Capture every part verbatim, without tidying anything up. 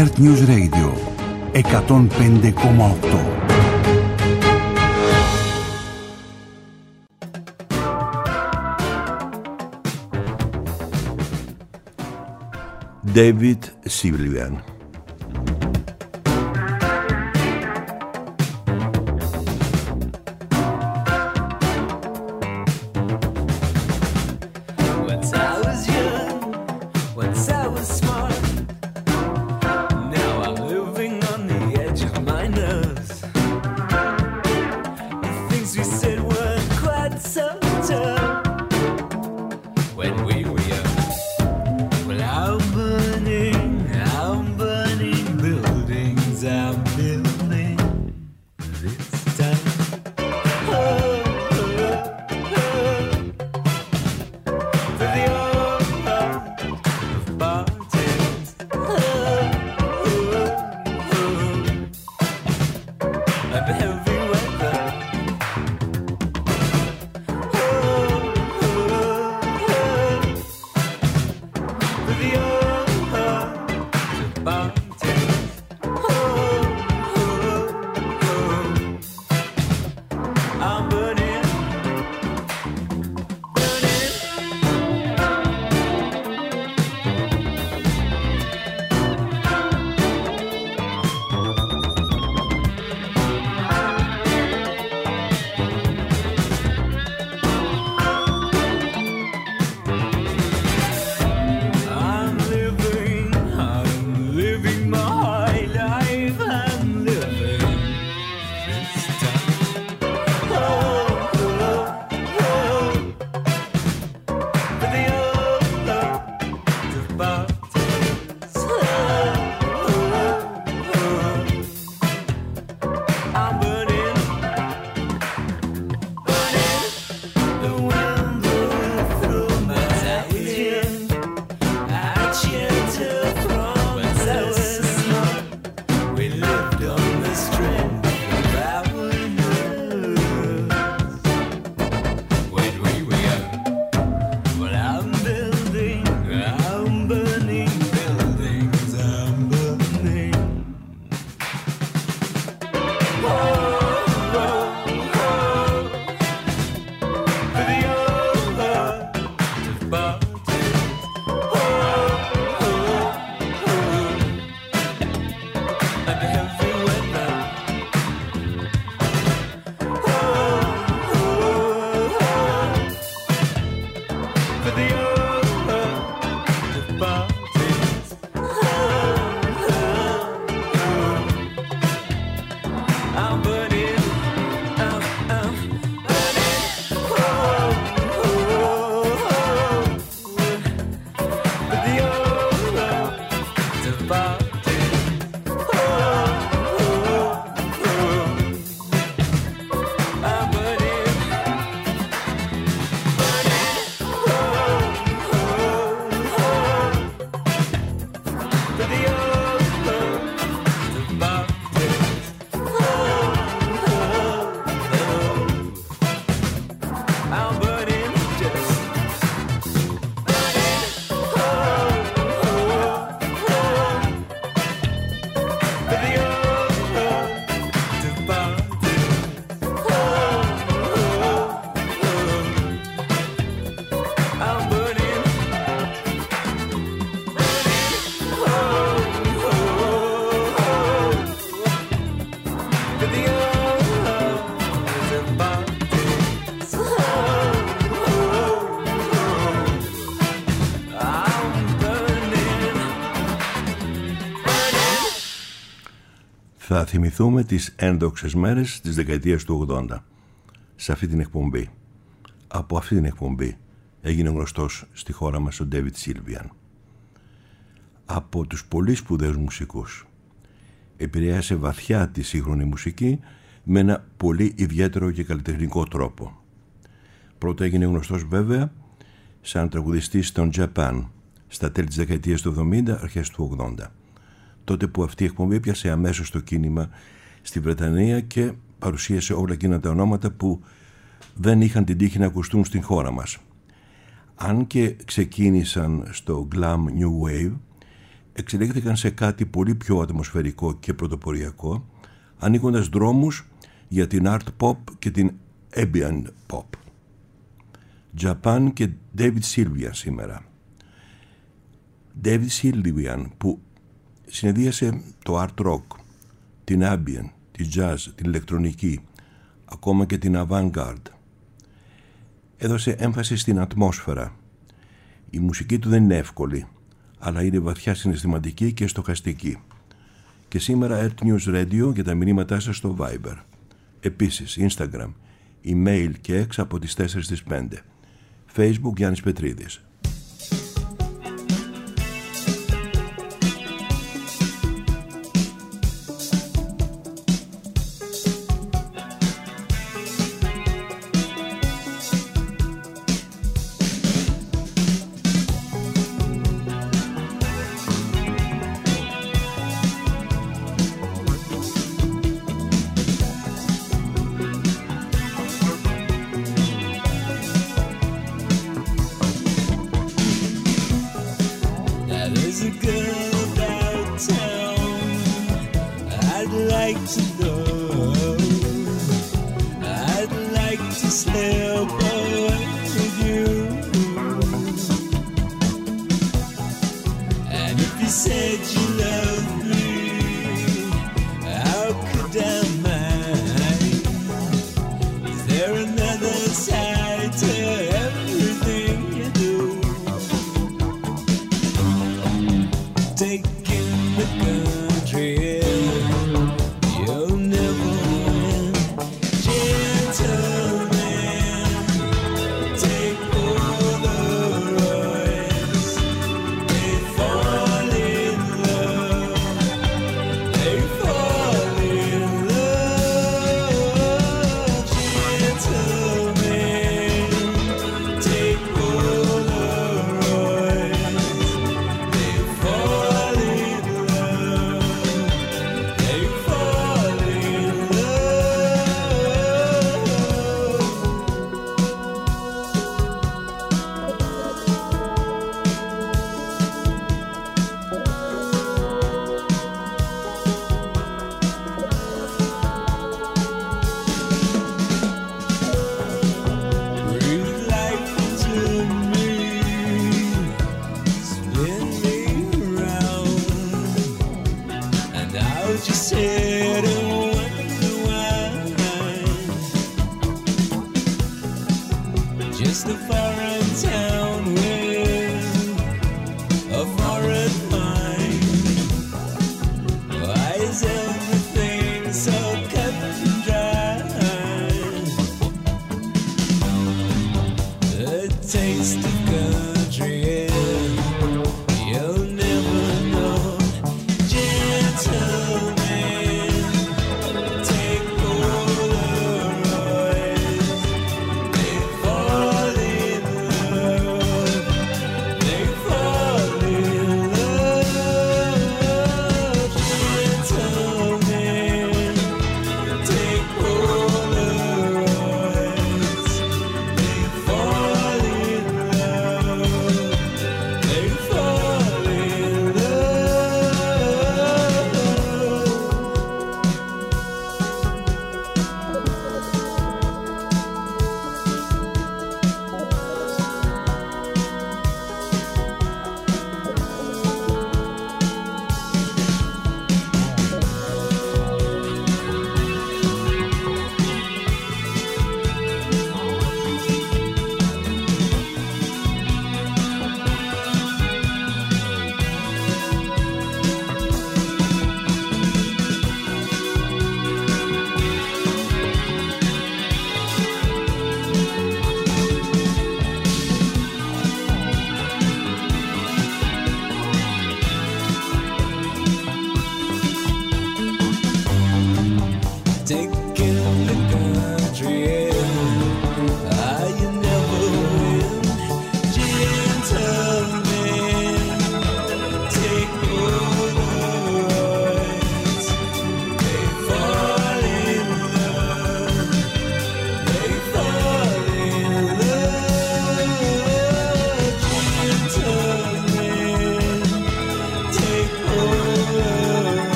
Earth News Radio εκατόν πέντε κόμμα οκτώ. David Sylvian. Θα θυμηθούμε τις ένδοξες μέρες της δεκαετίας του ογδόντα σε αυτή την εκπομπή. Από αυτή την εκπομπή έγινε γνωστός στη χώρα μας ο David Sylvian. Από τους πολύ σπουδαίους μουσικούς. Επηρέασε βαθιά τη σύγχρονη μουσική με ένα πολύ ιδιαίτερο και καλλιτεχνικό τρόπο. Πρώτα έγινε γνωστός βέβαια σαν τραγουδιστής στον Japan στα τέλη της δεκαετίας του εβδομήντα, αρχές του ογδόντα. Τότε που αυτή η εκπομπή έπιασε αμέσως το κίνημα στη Βρετανία και παρουσίασε όλα εκείνα τα ονόματα που δεν είχαν την τύχη να ακουστούν στην χώρα μας. Αν και ξεκίνησαν στο Glam New Wave, εξελίχθηκαν σε κάτι πολύ πιο ατμοσφαιρικό και πρωτοποριακό, ανοίγοντας δρόμους για την art pop και την ambient pop. Japan και David Sylvian σήμερα. David Sylvian που συνεδρίασε το art rock, την ambient, τη jazz, την ηλεκτρονική, ακόμα και την avant-garde. Έδωσε έμφαση στην ατμόσφαιρα. Η μουσική του δεν είναι εύκολη, αλλά είναι βαθιά συναισθηματική και στοχαστική. Και σήμερα Earth News Radio για τα μηνύματά σας στο Viber. Επίσης Instagram, email και X από τις τέσσερις στις πέντε. Facebook Γιάννης Πετρίδης. They fall in love.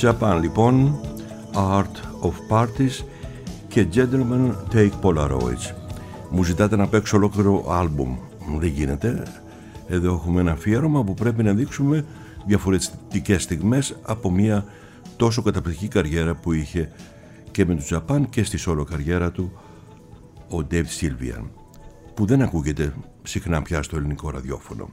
Japan λοιπόν, Art of Parties και Gentlemen Take Polaroids. Μου ζητάτε να παίξω ολόκληρο άλμπουμ. Δεν γίνεται. Εδώ έχουμε ένα αφιέρωμα που πρέπει να δείξουμε διαφορετικές στιγμές από μια τόσο καταπληκτική καριέρα που είχε και με του Japan και στη solo καριέρα του ο Dave Sylvian, που δεν ακούγεται συχνά πια στο ελληνικό ραδιόφωνο.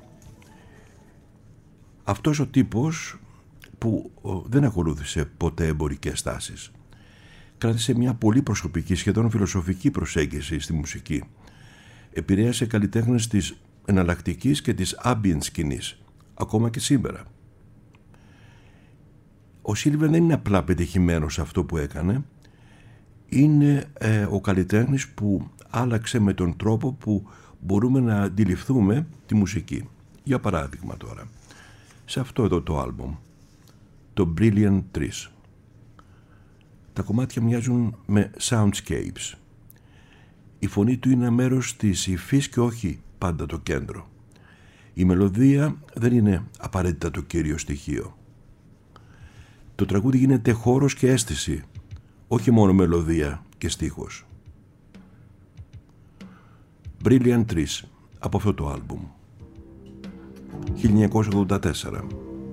Αυτός ο τύπος που δεν ακολούθησε ποτέ εμπορικές τάσεις, κράτησε μια πολύ προσωπική, σχεδόν φιλοσοφική προσέγγιση στη μουσική. Επηρέασε καλλιτέχνες της εναλλακτικής και της ambient σκηνής, ακόμα και σήμερα. Ο Σίλβιαν δεν είναι απλά πετυχημένος σε αυτό που έκανε, είναι ε, ο καλλιτέχνης που άλλαξε με τον τρόπο που μπορούμε να αντιληφθούμε τη μουσική. Για παράδειγμα τώρα, σε αυτό εδώ το άλμπομ, το Brilliant Trees, τα κομμάτια μοιάζουν με soundscapes. Η φωνή του είναι μέρος της υφής και όχι πάντα το κέντρο. Η μελωδία δεν είναι απαραίτητα το κύριο στοιχείο. Το τραγούδι γίνεται χώρος και αίσθηση, όχι μόνο μελωδία και στίχος. Brilliant Trees, από αυτό το άλμπουμ, χίλια εννιακόσια ογδόντα τέσσερα.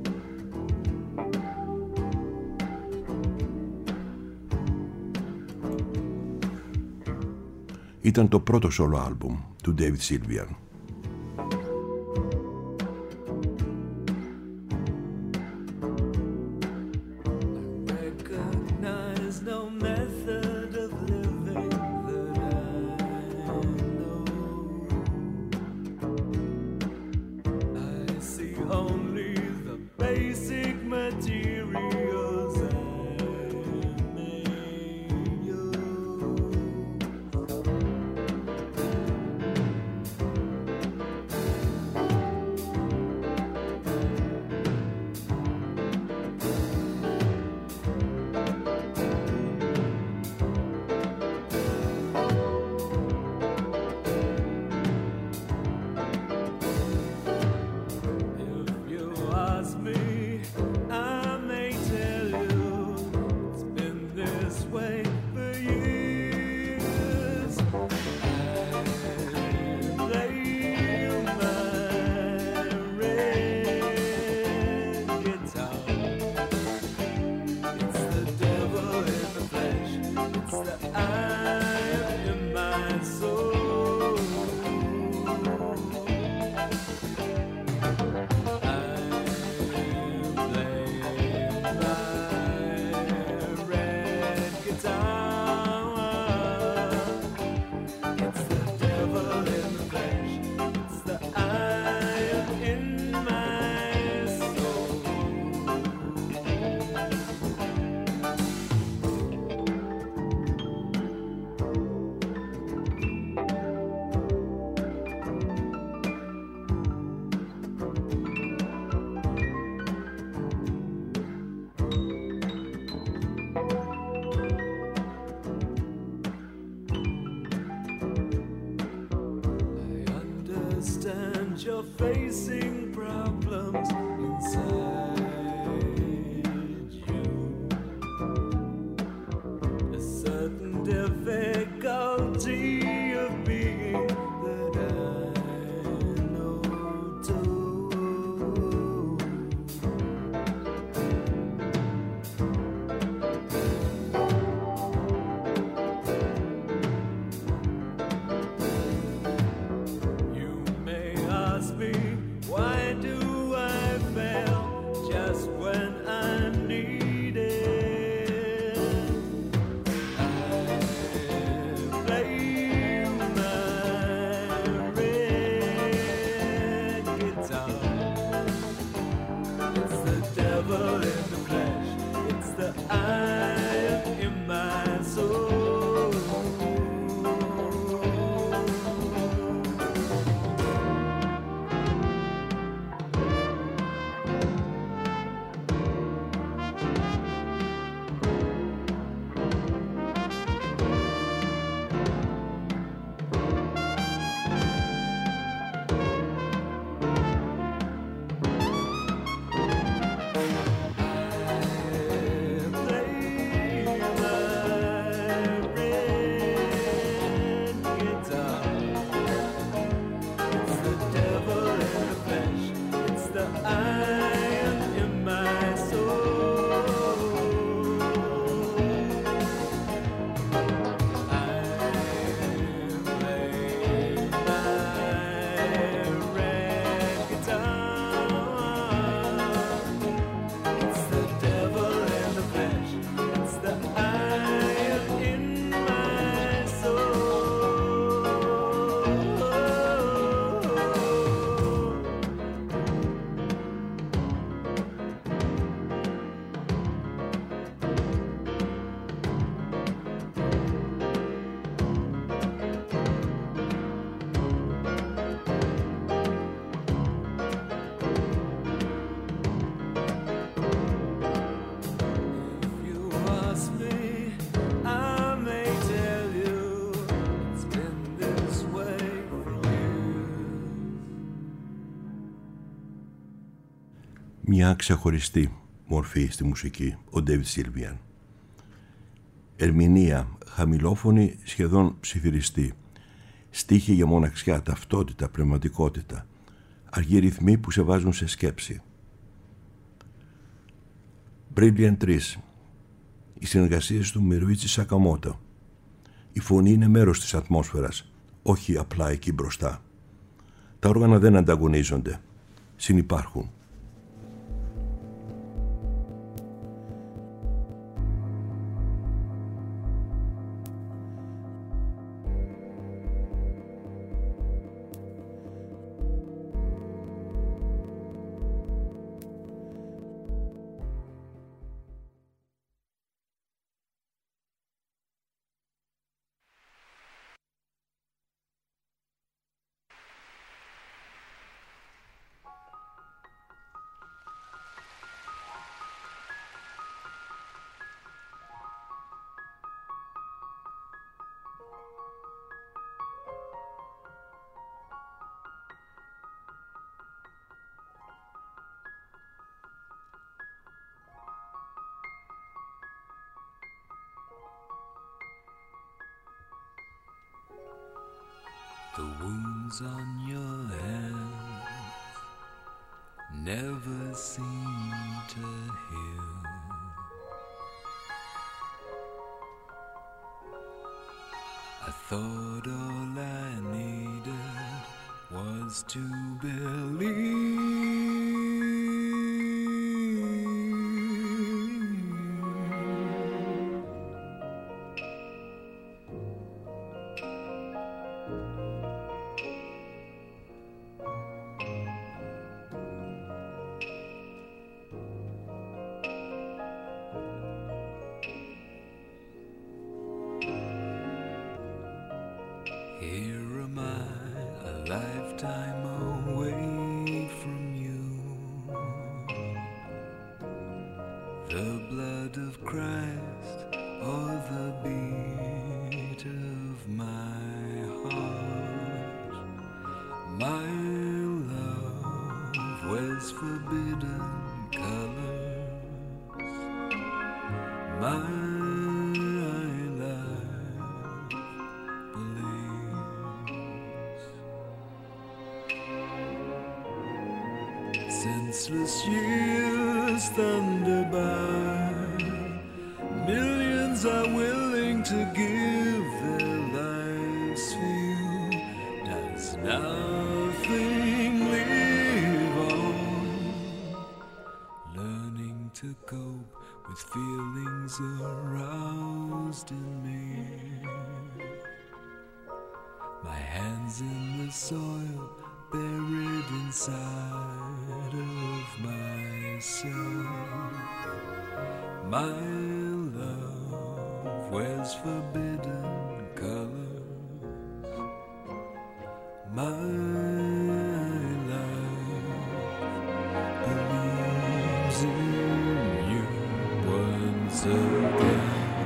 Ήταν το πρώτο solo άλμπουμ του David Sylvian. Why do I fail μια ξεχωριστή μορφή στη μουσική, ο David Sylvian. Ερμηνεία, χαμηλόφωνη, σχεδόν ψιθυριστή. Στίχοι για μοναξιά, ταυτότητα, πνευματικότητα. Αργοί ρυθμοί που σε βάζουν σε σκέψη. Brilliant Trees. Οι συνεργασίες του με Ρουίτσι Σακαμότο. Η φωνή είναι μέρος της ατμόσφαιρας, όχι απλά εκεί μπροστά. Τα όργανα δεν ανταγωνίζονται, συνυπάρχουν. The wounds on your hands never seem to heal. I thought all I needed was to believe. Here am I, a lifetime away from you. The blood of Christ, or the beat of my heart. My love wears forbidden colors. My senseless years thunder by. Millions are willing to give their lives for you. Does nothing live on? Learning to cope with feelings aroused in me. My hands in the soil, buried inside of myself. My love wears forbidden colors. My love believes in you once again.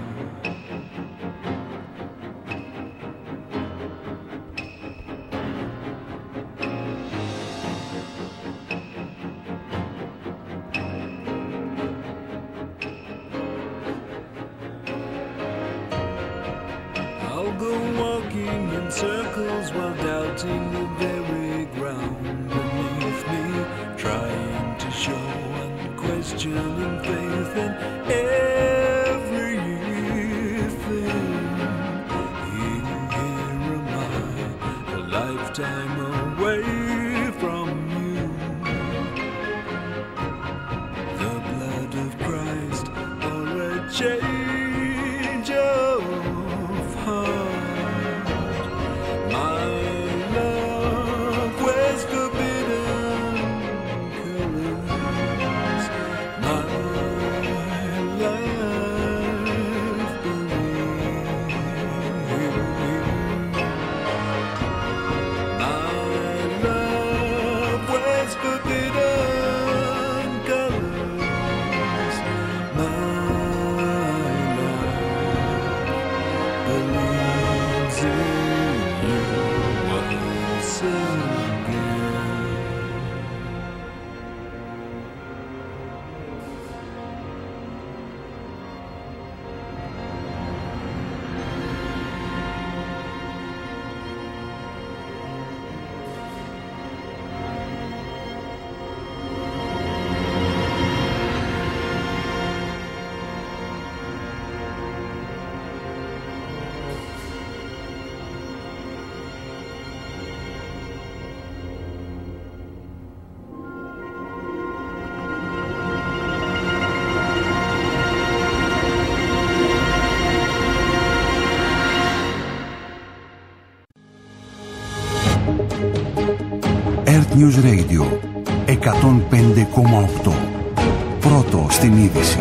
Circles while doubting the very ground beneath me, trying to show unquestioning faith in everything. Here am I, a lifetime away from you. The blood of Christ, or a change of heart. My News Radio εκατόν πέντε κόμμα οκτώ. Πρώτο στην είδηση.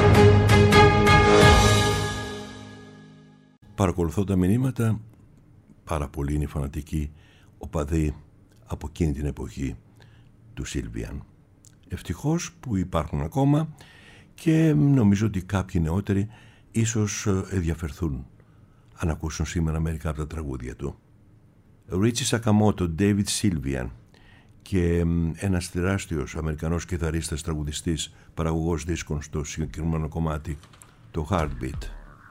Παρακολουθώ τα μηνύματα. Πάρα πολλοί είναι οι φανατικοί οπαδοί από εκείνη την εποχή του Σίλβιαν. Ευτυχώς που υπάρχουν ακόμα και νομίζω ότι κάποιοι νεότεροι ίσως ενδιαφερθούν αν ακούσουν σήμερα μερικά από τα τραγούδια του. Ρίτσι Σακαμότο, David Sylvian και ένας τεράστιος Αμερικανός κιθαρίστας, τραγουδιστής, παραγωγός δίσκων στο συγκεκριμένο κομμάτι, το Heartbeat.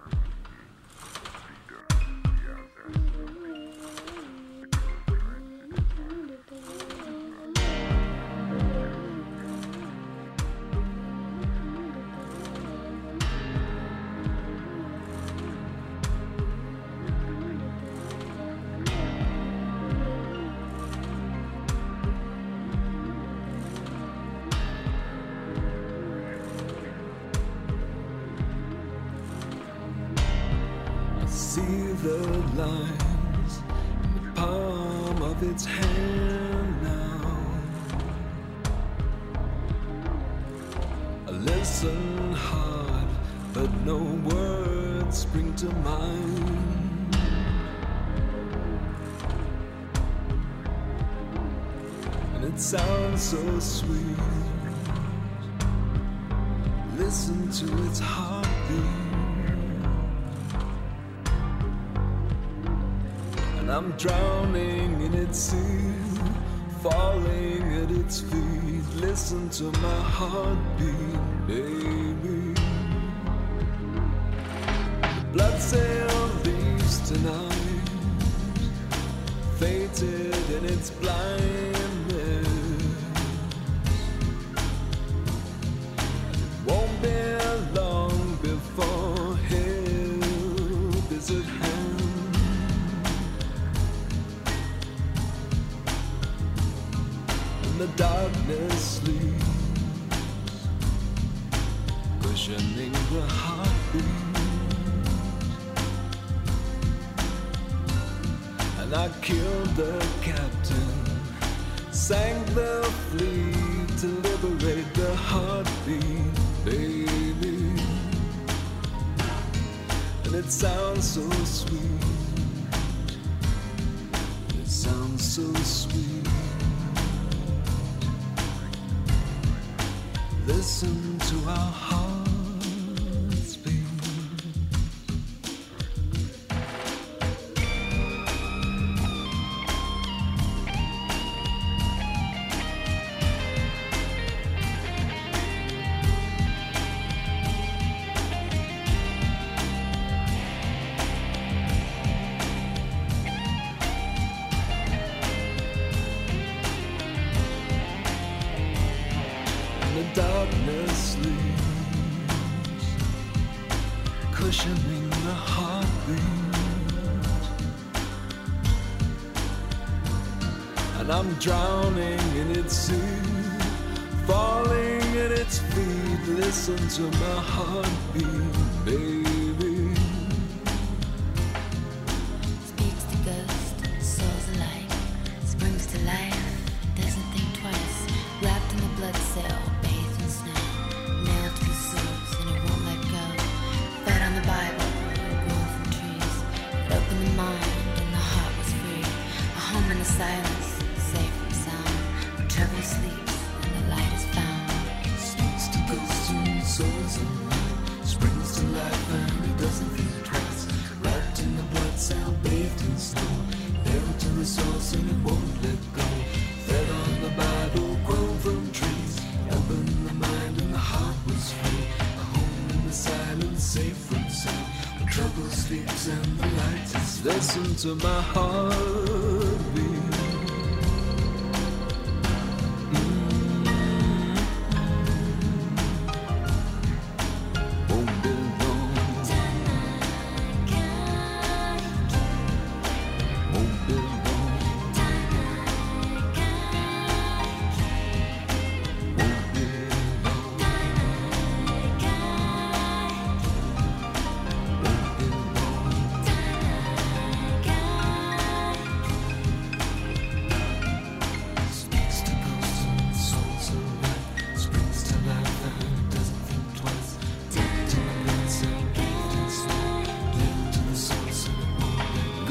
See the lines in the palm of its hand now. I listen hard, but no words spring to mind. And it sounds so sweet. Listen to its heartbeat. I'm drowning in its sea, falling at its feet. Listen to my heartbeat, baby. The blood cell leaves tonight, fated in its blindness. It won't be long before help is at hand. The darkness sleeps, cushioning the heartbeat. And I killed the captain, sank the fleet to liberate the heartbeat, baby. And it sounds so sweet, it sounds so sweet. Listen to our hearts beat. Darkness sleeps, cushioning the heartbeat. And I'm drowning in its sea, falling at its feet. Listen to my heartbeat, baby. Speaks to ghost, soars alike, springs to life, doesn't think twice, wrapped in the blood cell. Silence, safe from sound. When trouble sleeps and the light is found. Speaks to ghosts and souls and light, springs to life and it doesn't think twice. Wrapped in the blood cell, bathed in snow, nailed to the source and it won't let go. Fed on the Bible, grown from trees, open the mind and the heart was free. A home in the silence, safe from sound. When trouble sleeps and the light is found. Listen to my heartbeat.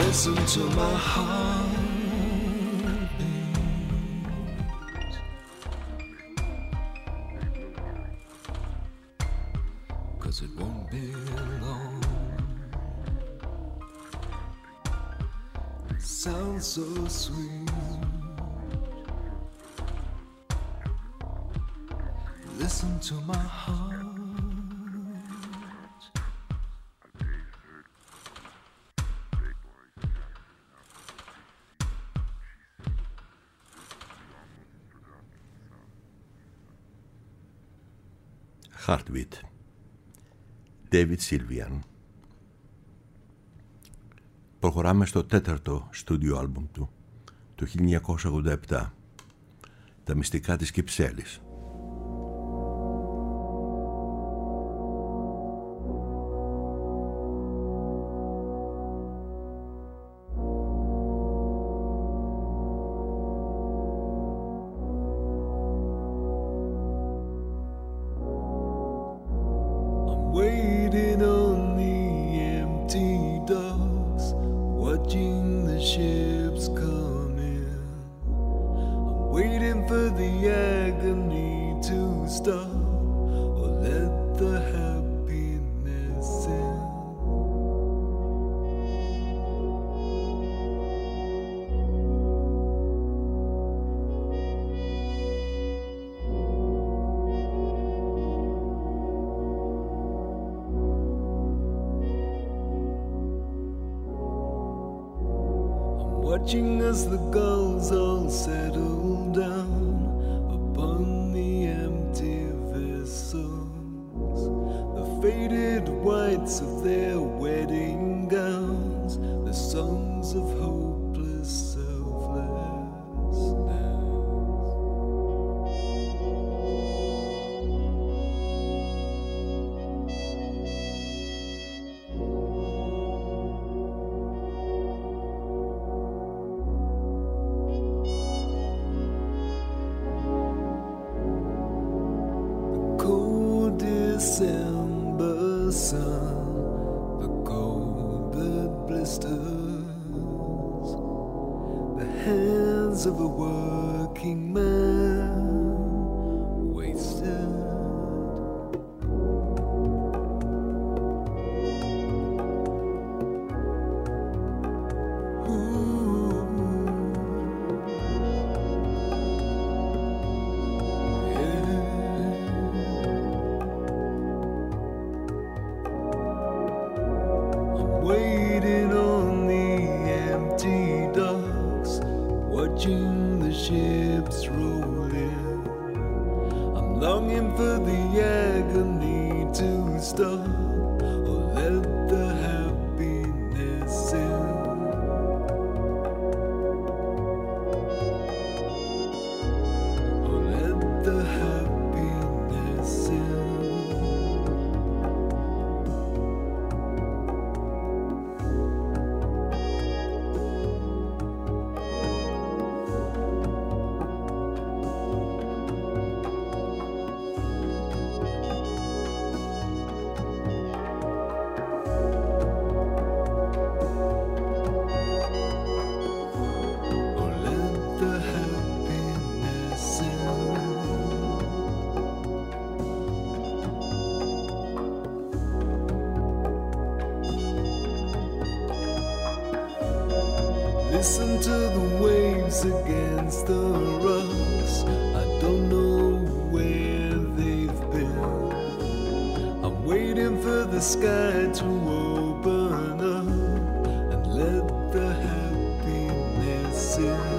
Listen to my heart. It won't be long. It sounds so sweet. Listen to my heart. Heartbeat. David Sylvian. Προχωράμε στο τέταρτο στούντιο άλμπουμ του, το χίλια εννιακόσια ογδόντα επτά, τα μυστικά της Κυψέλης. Waiting on the empty docks, watching the ships come in. I'm waiting for the agony to stop, or let the happiness in. Watching as the gulls all settle down upon the empty vessels, the faded whites of their wedding gowns, the songs of hopeless selflessness. December sun, the cold that blisters the hands of a working man, wasted. Waiting on the empty docks, watching the ships roll in. I'm longing for the agony to stop, or let the happiness in. Or let the happiness in. Listen to the waves against the rocks. I don't know where they've been. I'm waiting for the sky to open up and let the happiness in.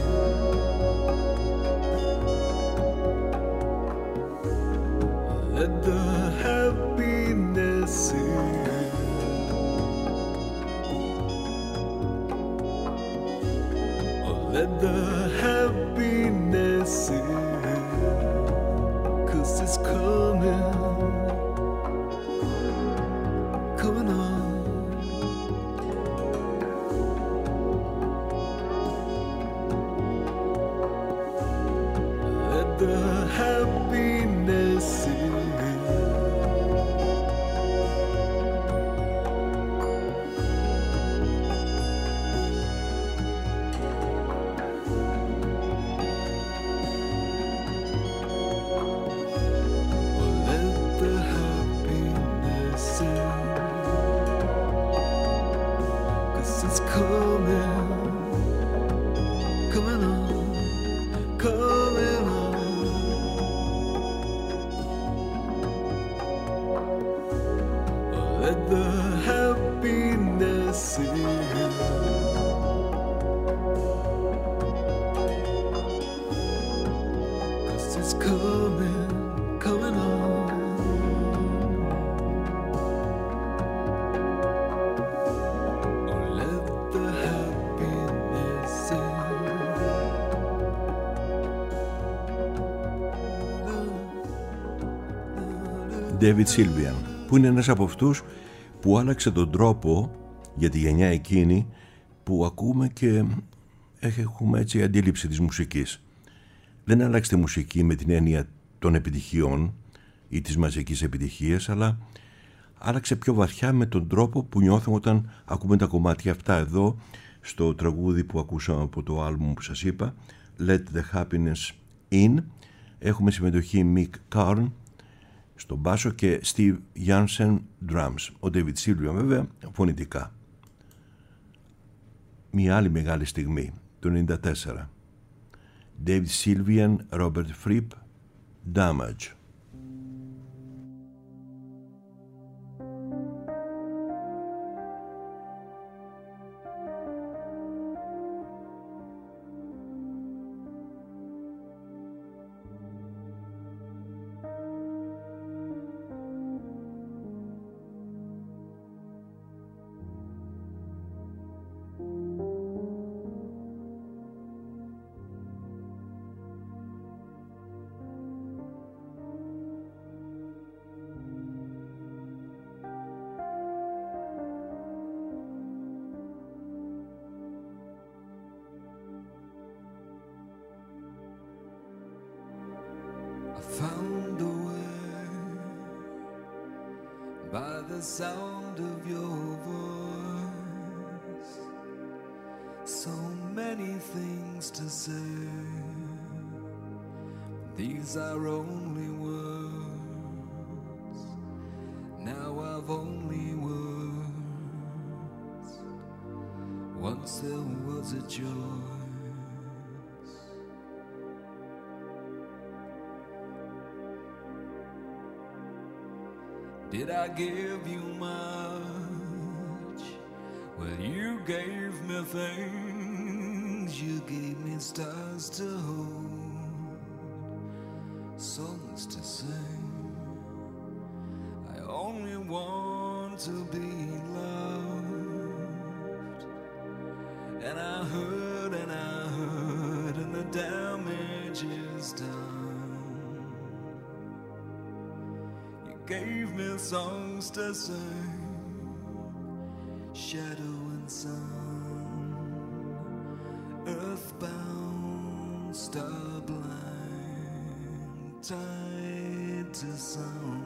Let the happiness in. Let the happiness in, 'cause it's coming, coming on. Let the happiness in. David Sylvian, που είναι ένας από αυτούς που άλλαξε τον τρόπο για τη γενιά εκείνη που ακούμε και έχουμε έτσι αντίληψη της μουσικής. Δεν άλλαξε τη μουσική με την έννοια των επιτυχιών ή της μαζικής επιτυχίας, αλλά άλλαξε πιο βαθιά με τον τρόπο που νιώθουμε όταν ακούμε τα κομμάτια αυτά. Εδώ στο τραγούδι που ακούσαμε από το άλμπουμ που σας είπα, Let the Happiness In, έχουμε συμμετοχή Mick Karn στο μπάσο και Steve Jansen drums. Ο David Sylvian βέβαια φωνητικά. Μια άλλη μεγάλη στιγμή, το ενενήντα τέσσερα. David Sylvian, Robert Fripp, Damage. Found a way by the sound of your voice. So many things to say. These are only words. Now I've only words. Once there was a joy. Did I give you much? Well, you gave me things. You gave me stars to hold, songs to sing. I only want to be loved. And I heard and I heard, and the damage is done. Gave me songs to sing, shadow and sun, earthbound, star blind, tied to someone.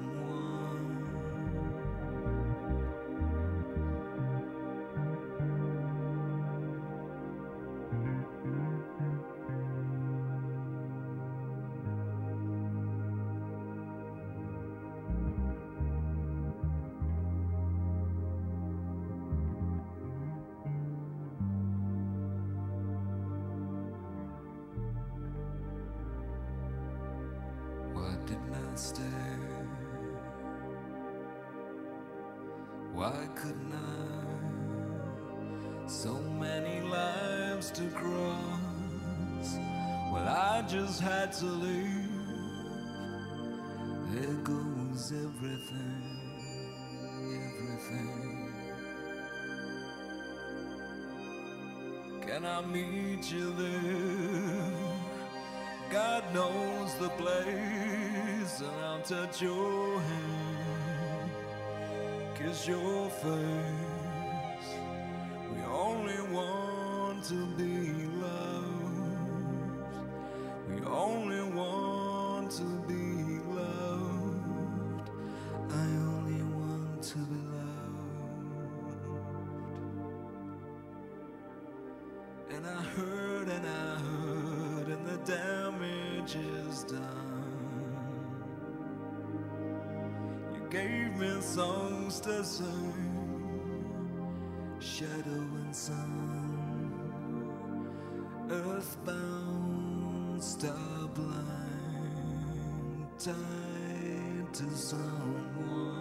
Stay. Why couldn't I? So many lives to cross. Well, I just had to leave. There goes everything, everything. Can I meet you there? God knows the place, and I'll touch your hand, kiss your face. We only want to be loved. We only want to be loved. I only want to be loved. And I heard and I heard, and the damage is done. You gave me songs to sing, shadow and sun, earthbound, star blind, tied to someone.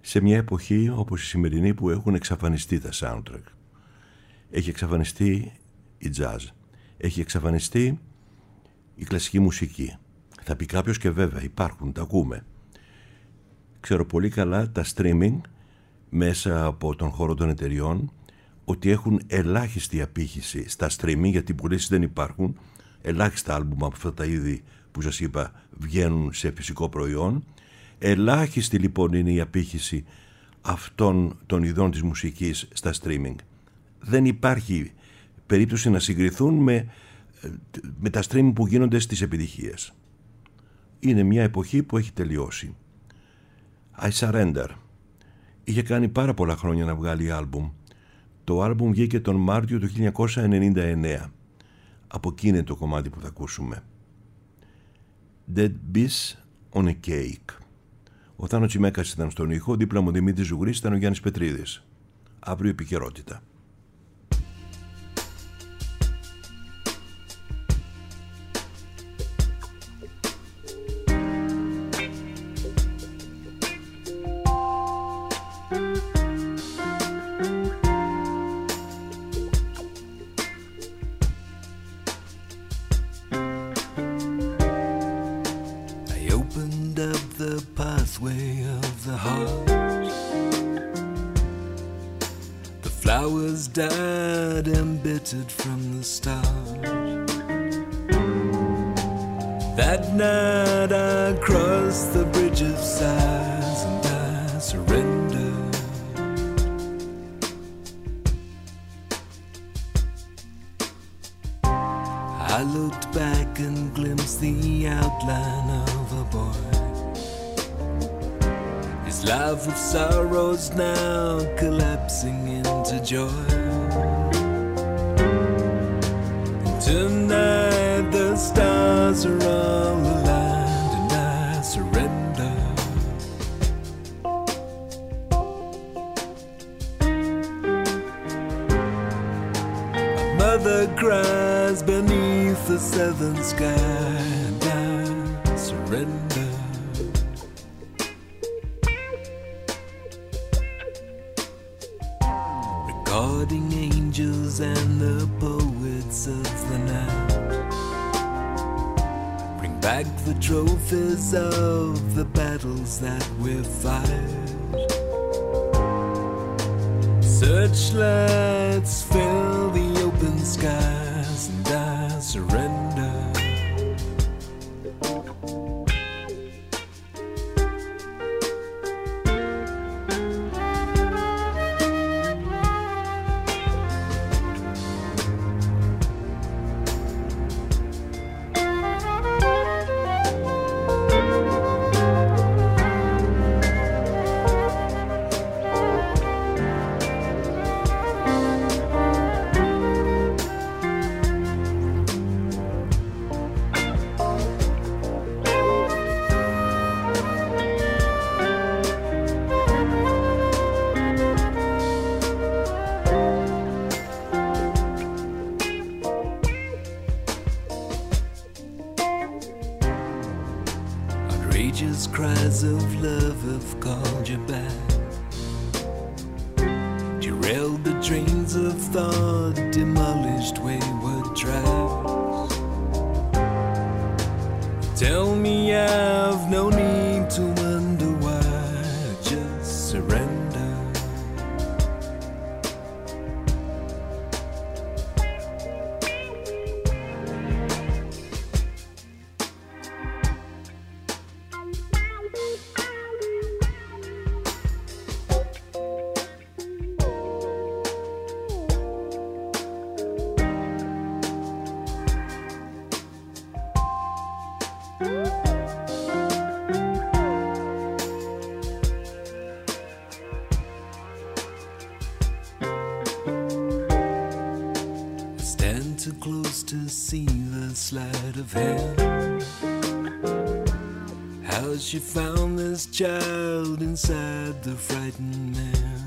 σε μια εποχή όπως η σημερινή που έχουν εξαφανιστεί τα soundtrack. Έχει εξαφανιστεί η jazz, έχει εξαφανιστεί η κλασική μουσική. Θα πει κάποιος και βέβαια υπάρχουν, τα ακούμε. Ξέρω πολύ καλά τα streaming μέσα από τον χώρο των εταιριών ότι έχουν ελάχιστη απήχηση στα streaming, γιατί πουλήσεις δεν υπάρχουν, ελάχιστα άλμπουμ από αυτά τα είδη που σας είπα βγαίνουν σε φυσικό προϊόν. Ελάχιστη λοιπόν είναι η απήχηση αυτών των ειδών της μουσικής στα streaming. Δεν υπάρχει περίπτωση να συγκριθούν με, με τα streaming που γίνονται στις επιτυχίες. Είναι μια εποχή που έχει τελειώσει. I Surrender είχε κάνει πάρα πολλά χρόνια να βγάλει άλμπουμ. Το άλμπουμ βγήκε τον Μάρτιο του χίλια εννιακόσια ενενήντα εννέα. Από εκεί είναι το κομμάτι που θα ακούσουμε. Dead Bees on a Cake. Ο Θάνος Τσιμέκας ήταν στον ήχο, δίπλα μου Δημήτρης Ζουγρής, ήταν ο Γιάννης Πετρίδης. Αύριο επικαιρότητα. Died embittered from the start. That night I crossed the bridge of sighs and I surrendered. I looked back and glimpsed the outline of a boy. His life of sorrows now collapsing into joy. Tonight the stars are all aligned and I surrender. My mother cries beneath the southern sky and I surrender. Recording angels and the poets of the night, bring back the trophies of the battles that we've fired. Searchlights fill the open skies and I surrender. Cries of love have called you back, derailed the trains of thought, demolished wayward tracks. Tell me I've no need to wonder why, just surrender. She found this child inside the frightened man.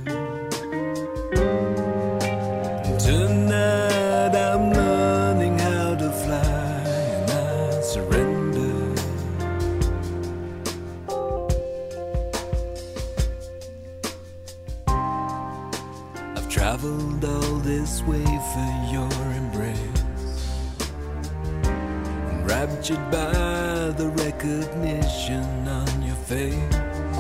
Tonight I'm learning how to fly and I surrender. traveled all this way for your embrace, enraptured by the recognition on your face.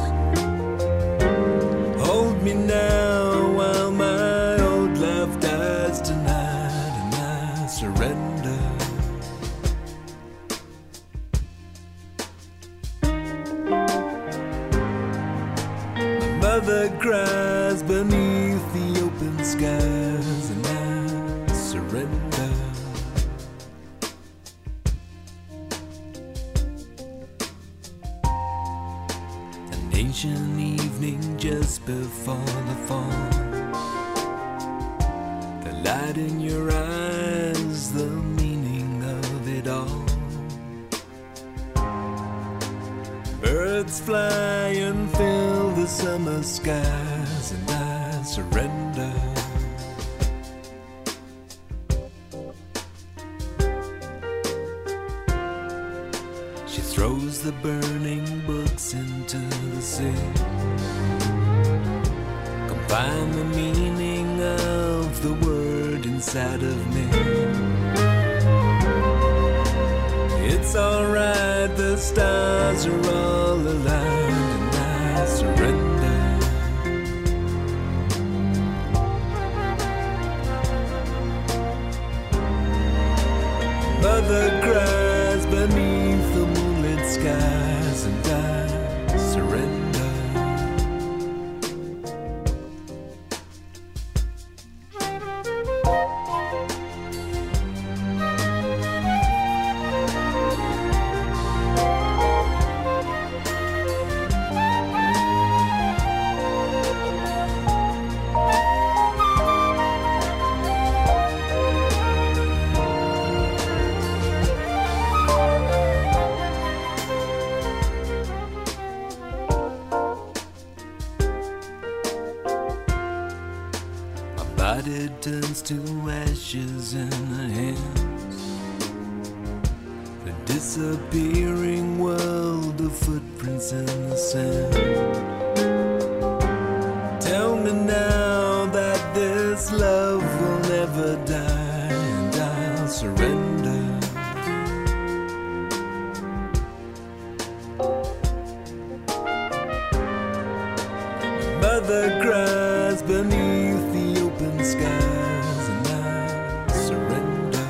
Hold me now while my old love dies tonight, and I surrender. My mother cries beneath the open skies, and I surrender. An ancient evening just before the fall, the light in your eyes, the meaning of it all. Birds fly and fill the summer skies, and I surrender. She throws the burning books into the sea, confine the meaning of the word inside of me. It's alright, the stars are all aligned, and I surrender. Mother cries beneath the moonlit skies, and I surrender. Body turns to ashes in her hands, the disappearing world of footprints in the sand. Tell me now that this love will never die, and I'll surrender. Mother cries beneath the open skies, and I surrender.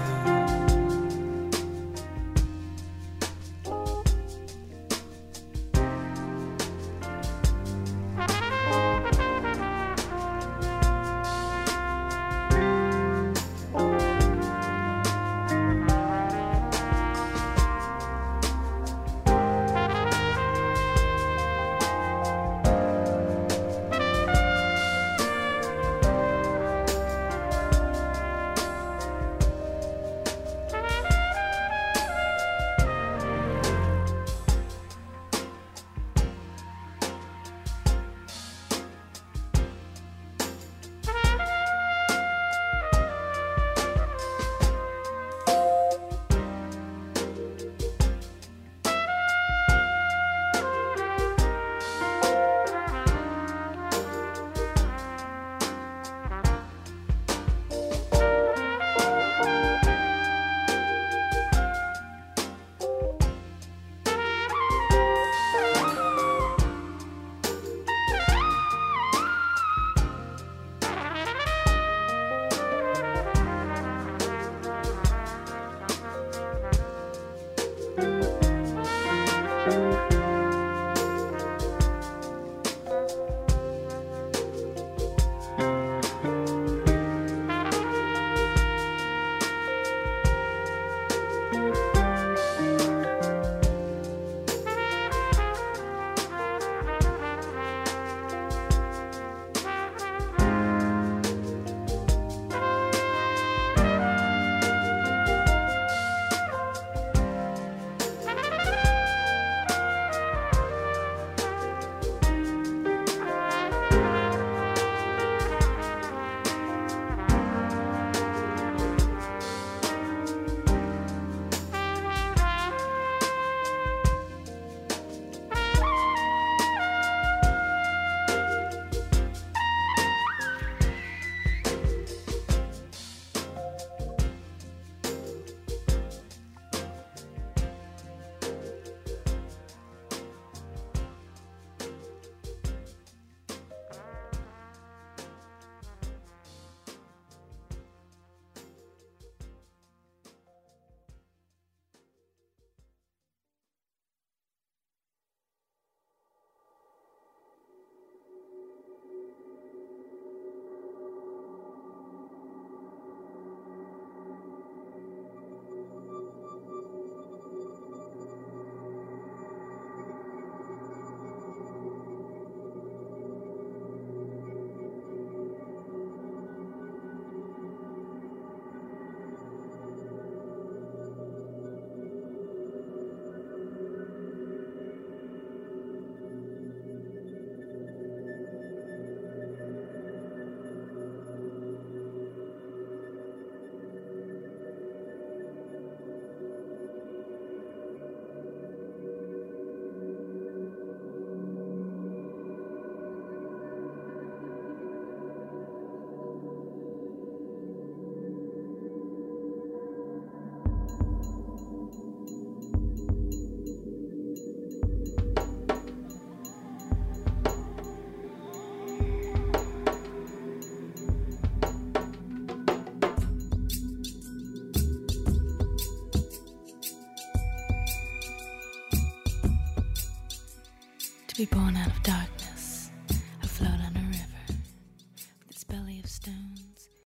Reborn out of darkness, afloat on a river with its belly of stone.